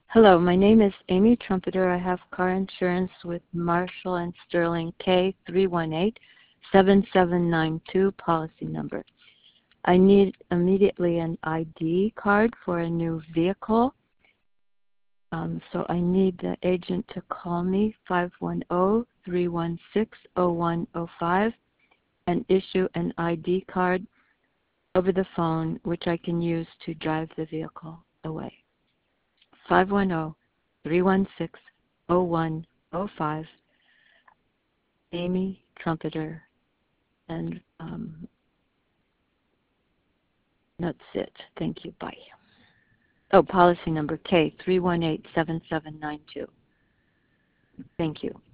Hello, my name is Amy Trumpeter. I have car insurance with Marshall and Sterling K318-7792 policy number. I need immediately an ID card for a new vehicle. So I need the agent to call me 510-316-0105 and issue an ID card over the phone, which I can use to drive the vehicle away. 510-316-0105, Amy Trumpeter, and that's it. Thank you. Bye. Oh, policy number K318-7792. Thank you.